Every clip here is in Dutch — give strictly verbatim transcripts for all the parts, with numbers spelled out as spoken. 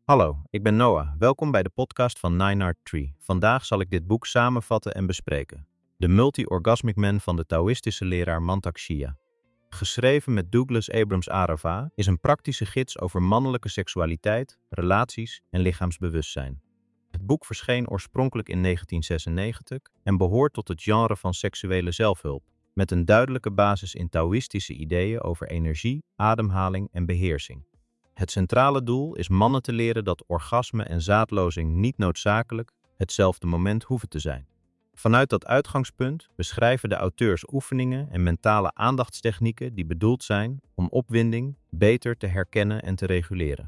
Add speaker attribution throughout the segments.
Speaker 1: Hallo, ik ben Noah. Welkom bij de podcast van Nine Art Tree. Vandaag zal ik dit boek samenvatten en bespreken. The Multi-Orgasmic Man van de Taoïstische leraar Mantak Chia. Geschreven met Douglas Abrams Arava is een praktische gids over mannelijke seksualiteit, relaties en lichaamsbewustzijn. Het boek verscheen oorspronkelijk in negentien zesennegentig en behoort tot het genre van seksuele zelfhulp, met een duidelijke basis in Taoïstische ideeën over energie, ademhaling en beheersing. Het centrale doel is mannen te leren dat orgasme en zaadlozing niet noodzakelijk hetzelfde moment hoeven te zijn. Vanuit dat uitgangspunt beschrijven de auteurs oefeningen en mentale aandachtstechnieken die bedoeld zijn om opwinding beter te herkennen en te reguleren.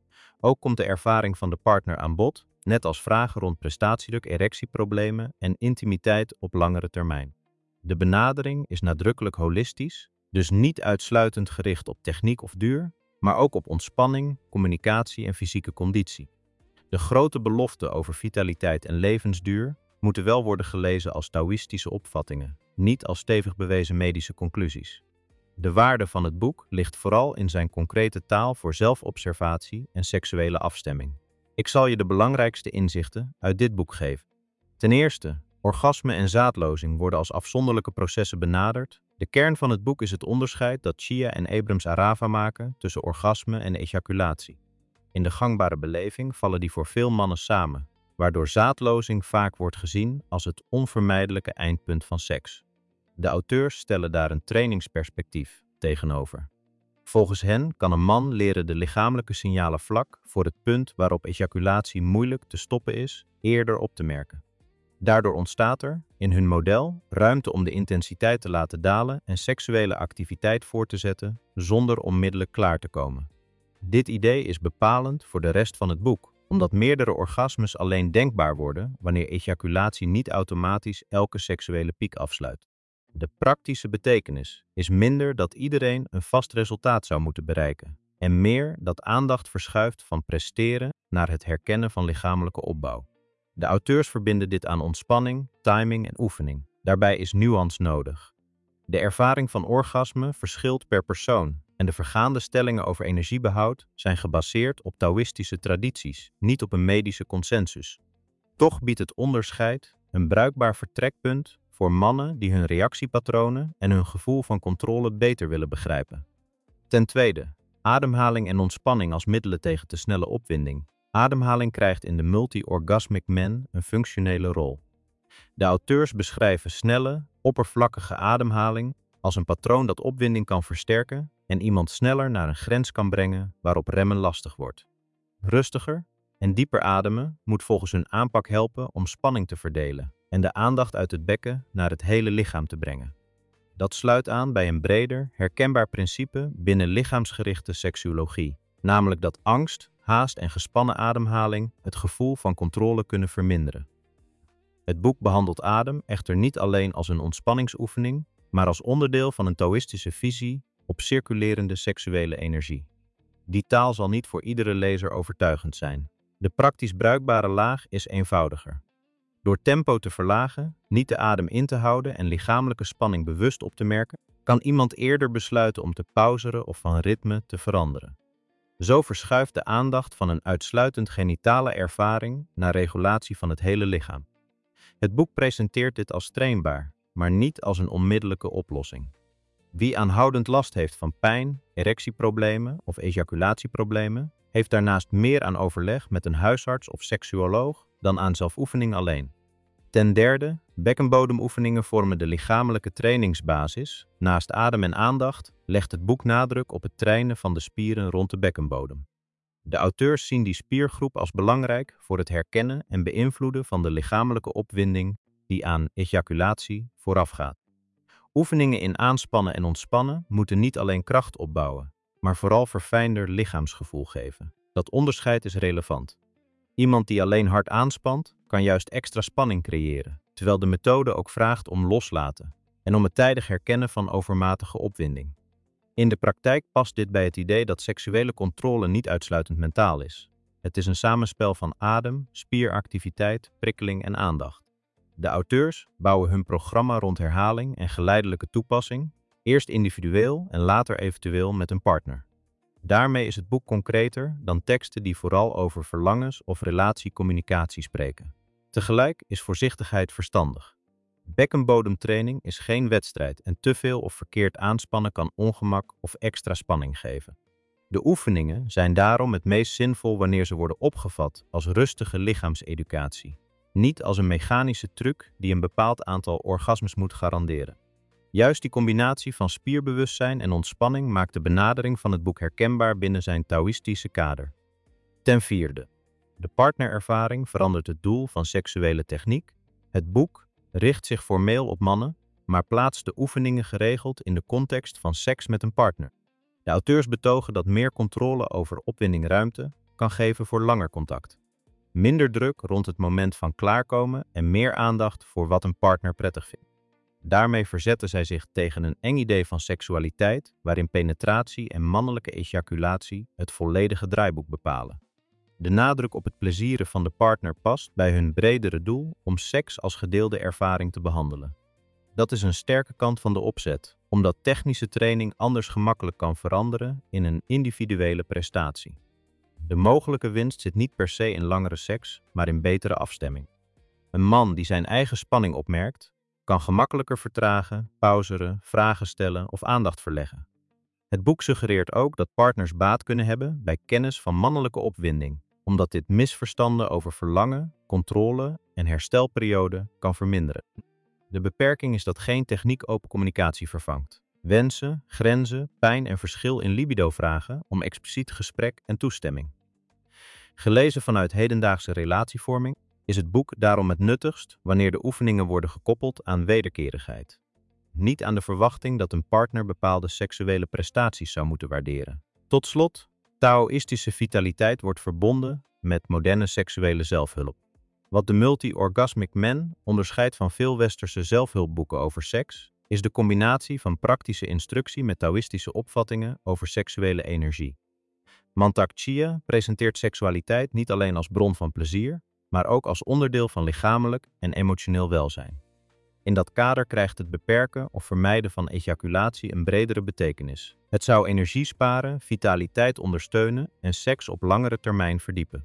Speaker 1: Ook komt de ervaring van de partner aan bod, net als vragen rond prestatiedruk, erectieproblemen en intimiteit op langere termijn. De benadering is nadrukkelijk holistisch, dus niet uitsluitend gericht op techniek of duur, maar ook op ontspanning, communicatie en fysieke conditie. De grote beloften over vitaliteit en levensduur moeten wel worden gelezen als Taoïstische opvattingen, niet als stevig bewezen medische conclusies. De waarde van het boek ligt vooral in zijn concrete taal voor zelfobservatie en seksuele afstemming. Ik zal je de belangrijkste inzichten uit dit boek geven. Ten eerste, orgasme en zaadlozing worden als afzonderlijke processen benaderd. De kern van het boek is het onderscheid dat Chia en Abrams Arava maken tussen orgasme en ejaculatie. In de gangbare beleving vallen die voor veel mannen samen, waardoor zaadlozing vaak wordt gezien als het onvermijdelijke eindpunt van seks. De auteurs stellen daar een trainingsperspectief tegenover. Volgens hen kan een man leren de lichamelijke signalen vlak voor het punt waarop ejaculatie moeilijk te stoppen is, eerder op te merken. Daardoor ontstaat er, in hun model, ruimte om de intensiteit te laten dalen en seksuele activiteit voor te zetten zonder onmiddellijk klaar te komen. Dit idee is bepalend voor de rest van het boek, omdat meerdere orgasmes alleen denkbaar worden wanneer ejaculatie niet automatisch elke seksuele piek afsluit. De praktische betekenis is minder dat iedereen een vast resultaat zou moeten bereiken, en meer dat aandacht verschuift van presteren naar het herkennen van lichamelijke opbouw. De auteurs verbinden dit aan ontspanning, timing en oefening. Daarbij is nuance nodig. De ervaring van orgasme verschilt per persoon en de vergaande stellingen over energiebehoud zijn gebaseerd op Taoïstische tradities, niet op een medische consensus. Toch biedt het onderscheid een bruikbaar vertrekpunt voor mannen die hun reactiepatronen en hun gevoel van controle beter willen begrijpen. Ten tweede, ademhaling en ontspanning als middelen tegen te snelle opwinding. Ademhaling krijgt in de Multi-Orgasmic Man een functionele rol. De auteurs beschrijven snelle, oppervlakkige ademhaling als een patroon dat opwinding kan versterken en iemand sneller naar een grens kan brengen waarop remmen lastig wordt. Rustiger en dieper ademen moet volgens hun aanpak helpen om spanning te verdelen en de aandacht uit het bekken naar het hele lichaam te brengen. Dat sluit aan bij een breder, herkenbaar principe binnen lichaamsgerichte seksuologie, namelijk dat angst, haast en gespannen ademhaling het gevoel van controle kunnen verminderen. Het boek behandelt adem echter niet alleen als een ontspanningsoefening, maar als onderdeel van een Taoïstische visie op circulerende seksuele energie. Die taal zal niet voor iedere lezer overtuigend zijn. De praktisch bruikbare laag is eenvoudiger. Door tempo te verlagen, niet de adem in te houden en lichamelijke spanning bewust op te merken, kan iemand eerder besluiten om te pauzeren of van ritme te veranderen. Zo verschuift de aandacht van een uitsluitend genitale ervaring naar regulatie van het hele lichaam. Het boek presenteert dit als trainbaar, maar niet als een onmiddellijke oplossing. Wie aanhoudend last heeft van pijn, erectieproblemen of ejaculatieproblemen, heeft daarnaast meer aan overleg met een huisarts of seksuoloog dan aan zelfoefening alleen. Ten derde, bekkenbodemoefeningen vormen de lichamelijke trainingsbasis. Naast adem en aandacht legt het boek nadruk op het trainen van de spieren rond de bekkenbodem. De auteurs zien die spiergroep als belangrijk voor het herkennen en beïnvloeden van de lichamelijke opwinding die aan ejaculatie voorafgaat. Oefeningen in aanspannen en ontspannen moeten niet alleen kracht opbouwen, maar vooral verfijnder lichaamsgevoel geven. Dat onderscheid is relevant. Iemand die alleen hard aanspant, kan juist extra spanning creëren, terwijl de methode ook vraagt om loslaten en om het tijdig herkennen van overmatige opwinding. In de praktijk past dit bij het idee dat seksuele controle niet uitsluitend mentaal is. Het is een samenspel van adem, spieractiviteit, prikkeling en aandacht. De auteurs bouwen hun programma rond herhaling en geleidelijke toepassing, eerst individueel en later eventueel met een partner. Daarmee is het boek concreter dan teksten die vooral over verlangens of relatiecommunicatie spreken. Tegelijk is voorzichtigheid verstandig. Bekkenbodemtraining is geen wedstrijd en te veel of verkeerd aanspannen kan ongemak of extra spanning geven. De oefeningen zijn daarom het meest zinvol wanneer ze worden opgevat als rustige lichaamseducatie, niet als een mechanische truc die een bepaald aantal orgasmes moet garanderen. Juist die combinatie van spierbewustzijn en ontspanning maakt de benadering van het boek herkenbaar binnen zijn Taoïstische kader. Ten vierde. De partnerervaring verandert het doel van seksuele techniek. Het boek richt zich formeel op mannen, maar plaatst de oefeningen geregeld in de context van seks met een partner. De auteurs betogen dat meer controle over opwinding ruimte kan geven voor langer contact. Minder druk rond het moment van klaarkomen en meer aandacht voor wat een partner prettig vindt. Daarmee verzetten zij zich tegen een eng idee van seksualiteit waarin penetratie en mannelijke ejaculatie het volledige draaiboek bepalen. De nadruk op het plezieren van de partner past bij hun bredere doel om seks als gedeelde ervaring te behandelen. Dat is een sterke kant van de opzet, omdat technische training anders gemakkelijk kan veranderen in een individuele prestatie. De mogelijke winst zit niet per se in langere seks, maar in betere afstemming. Een man die zijn eigen spanning opmerkt, kan gemakkelijker vertragen, pauzeren, vragen stellen of aandacht verleggen. Het boek suggereert ook dat partners baat kunnen hebben bij kennis van mannelijke opwinding, omdat dit misverstanden over verlangen, controle en herstelperiode kan verminderen. De beperking is dat geen techniek open communicatie vervangt. Wensen, grenzen, pijn en verschil in libido vragen om expliciet gesprek en toestemming. Gelezen vanuit hedendaagse relatievorming is het boek daarom het nuttigst wanneer de oefeningen worden gekoppeld aan wederkerigheid. Niet aan de verwachting dat een partner bepaalde seksuele prestaties zou moeten waarderen. Tot slot, Taoïstische vitaliteit wordt verbonden met moderne seksuele zelfhulp. Wat de Multi-Orgasmic Man onderscheidt van veel westerse zelfhulpboeken over seks, is de combinatie van praktische instructie met Taoïstische opvattingen over seksuele energie. Mantak Chia presenteert seksualiteit niet alleen als bron van plezier, maar ook als onderdeel van lichamelijk en emotioneel welzijn. In dat kader krijgt het beperken of vermijden van ejaculatie een bredere betekenis. Het zou energie sparen, vitaliteit ondersteunen en seks op langere termijn verdiepen.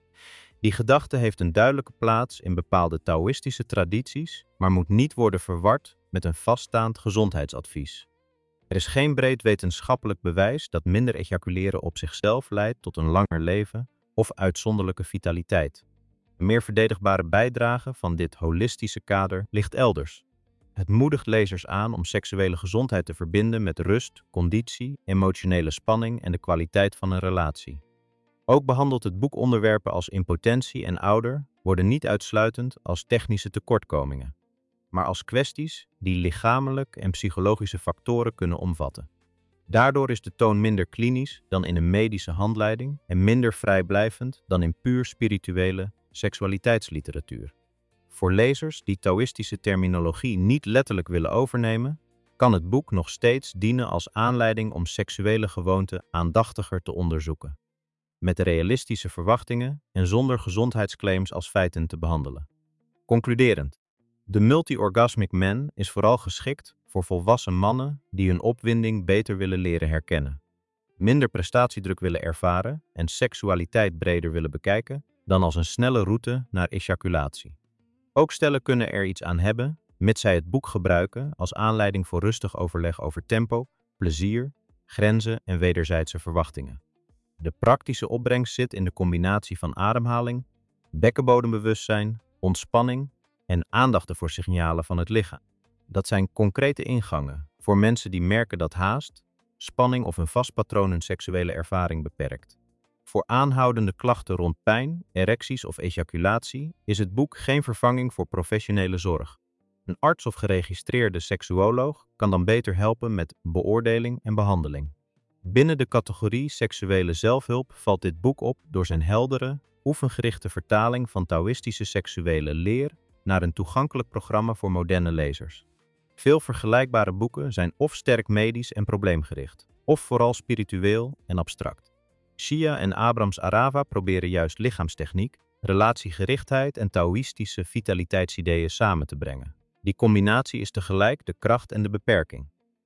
Speaker 1: Die gedachte heeft een duidelijke plaats in bepaalde Taoïstische tradities, maar moet niet worden verward met een vaststaand gezondheidsadvies. Er is geen breed wetenschappelijk bewijs dat minder ejaculeren op zichzelf leidt tot een langer leven of uitzonderlijke vitaliteit. Een meer verdedigbare bijdrage van dit holistische kader ligt elders. Het moedigt lezers aan om seksuele gezondheid te verbinden met rust, conditie, emotionele spanning en de kwaliteit van een relatie. Ook behandelt het boek onderwerpen als impotentie en ouder worden niet uitsluitend als technische tekortkomingen, maar als kwesties die lichamelijke en psychologische factoren kunnen omvatten. Daardoor is de toon minder klinisch dan in een medische handleiding en minder vrijblijvend dan in puur spirituele seksualiteitsliteratuur. Voor lezers die Taoïstische terminologie niet letterlijk willen overnemen, kan het boek nog steeds dienen als aanleiding om seksuele gewoonten aandachtiger te onderzoeken, met realistische verwachtingen en zonder gezondheidsclaims als feiten te behandelen. Concluderend, de Multi-Orgasmic Man is vooral geschikt voor volwassen mannen die hun opwinding beter willen leren herkennen, minder prestatiedruk willen ervaren en seksualiteit breder willen bekijken dan als een snelle route naar ejaculatie. Ook stellen kunnen er iets aan hebben, mits zij het boek gebruiken als aanleiding voor rustig overleg over tempo, plezier, grenzen en wederzijdse verwachtingen. De praktische opbrengst zit in de combinatie van ademhaling, bekkenbodembewustzijn, ontspanning en aandacht voor signalen van het lichaam. Dat zijn concrete ingangen voor mensen die merken dat haast, spanning of een vast patroon hun seksuele ervaring beperkt. Voor aanhoudende klachten rond pijn, erecties of ejaculatie is het boek geen vervanging voor professionele zorg. Een arts of geregistreerde seksuoloog kan dan beter helpen met beoordeling en behandeling. Binnen de categorie seksuele zelfhulp valt dit boek op door zijn heldere, oefengerichte vertaling van Taoïstische seksuele leer naar een toegankelijk programma voor moderne lezers. Veel vergelijkbare boeken zijn of sterk medisch en probleemgericht, of vooral spiritueel en abstract. Chia en Abrams Arava proberen juist lichaamstechniek, relatiegerichtheid en Taoïstische vitaliteidsideeën samen te brengen. Die combinatie is tegelijk de kracht en de beperking.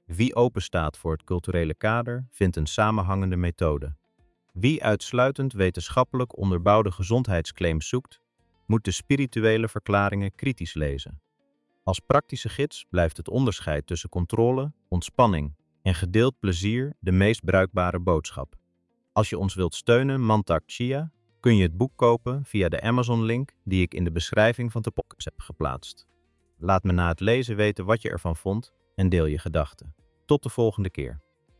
Speaker 1: Wie openstaat voor het culturele kader, vindt een samenhangende methode. Wie uitsluitend wetenschappelijk onderbouwde gezondheidsclaims zoekt, moet de spirituele verklaringen kritisch lezen. Als praktische gids blijft het onderscheid tussen controle, ontspanning en gedeeld plezier de meest bruikbare boodschap. Als je ons wilt steunen, Mantak Chia, kun je het boek kopen via de Amazon-link die ik in de beschrijving van de podcast heb geplaatst. Laat me na het lezen weten wat je ervan vond en deel je gedachten. Tot de volgende keer.